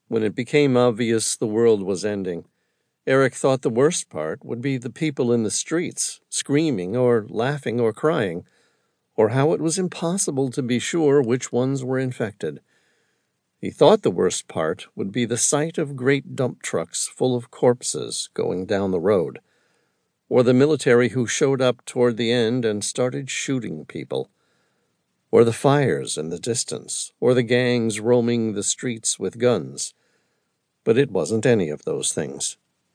when it became obvious the world was ending, Eric thought the worst part would be the people in the streets, screaming or laughing or crying, or how it was impossible to be sure which ones were infected. He thought the worst part would be the sight of great dump trucks full of corpses going down the road, or the military who showed up toward the end and started shooting people, or the fires in the distance, or the gangs roaming the streets with guns. But it wasn't any of those things.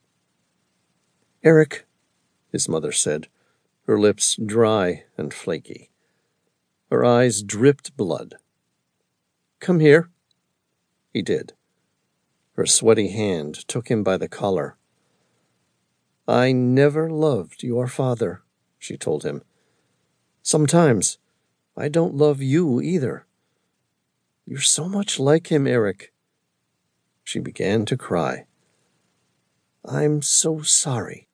"Eric," his mother said, her lips dry and flaky. Her eyes dripped blood. "Come here." He did. Her sweaty hand took him by the collar. "I never loved your father," she told him. "Sometimes I don't love you either. You're so much like him, Eric." She began to cry. "I'm so sorry."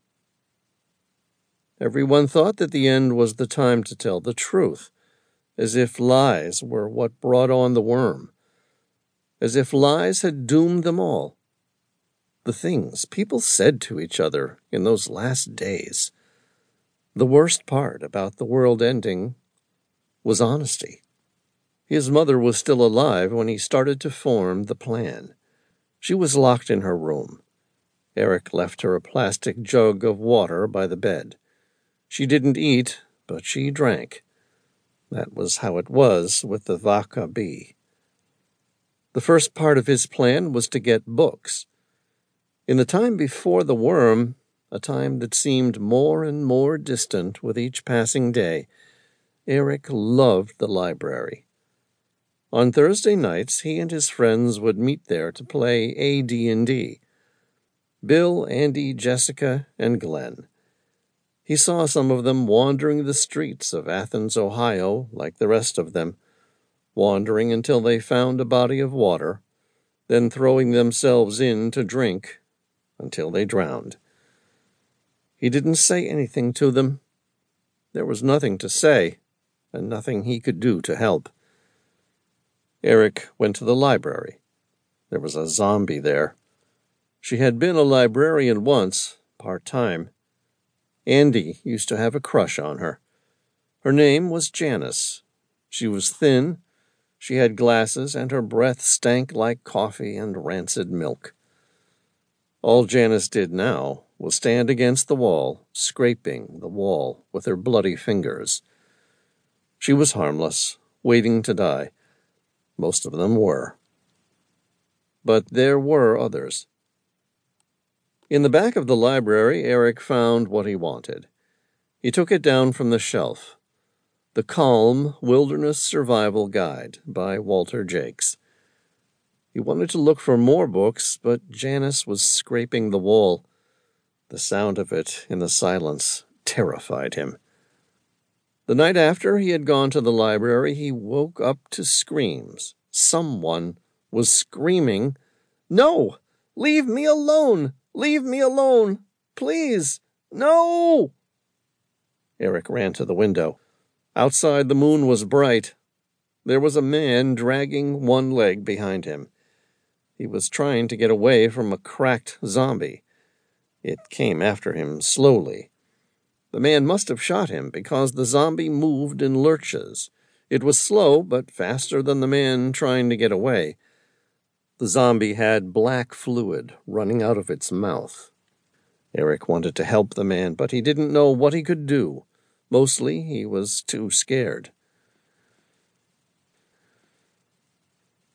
Everyone thought that the end was the time to tell the truth, as if lies were what brought on the worm, as if lies had doomed them all. The things people said to each other in those last days. The worst part about the world ending was honesty. His mother was still alive when he started to form the plan. She was locked in her room. Eric left her a plastic jug of water by the bed. She didn't eat, but she drank. That was how it was with the Vaca bee. The first part of his plan was to get books. In the time before the worm, a time that seemed more and more distant with each passing day, Eric loved the library. On Thursday nights, he and his friends would meet there to play AD&D. Bill, Andy, Jessica, and Glenn. He saw some of them wandering the streets of Athens, Ohio, like the rest of them, wandering until they found a body of water, then throwing themselves in to drink until they drowned. He didn't say anything to them. There was nothing to say, and nothing he could do to help. Eric went to the library. There was a zombie there. She had been a librarian once, part-time. Andy used to have a crush on her. Her name was Janice. She was thin, she had glasses, and her breath stank like coffee and rancid milk. All Janice did now was stand against the wall, scraping the wall with her bloody fingers. She was harmless, waiting to die. Most of them were. But there were others. In the back of the library, Eric found what he wanted. He took it down from the shelf. The Calm Wilderness Survival Guide by Walter Jakes. He wanted to look for more books, but Janice was scraping the wall. The sound of it in the silence terrified him. The night after he had gone to the library, he woke up to screams. Someone was screaming, "No! Leave me alone! Leave me alone! Please! No!" Eric ran to the window. Outside, the moon was bright. There was a man dragging one leg behind him. He was trying to get away from a cracked zombie. It came after him slowly. The man must have shot him because the zombie moved in lurches. It was slow, but faster than the man trying to get away. The zombie had black fluid running out of its mouth. Eric wanted to help the man, but he didn't know what he could do. Mostly, he was too scared.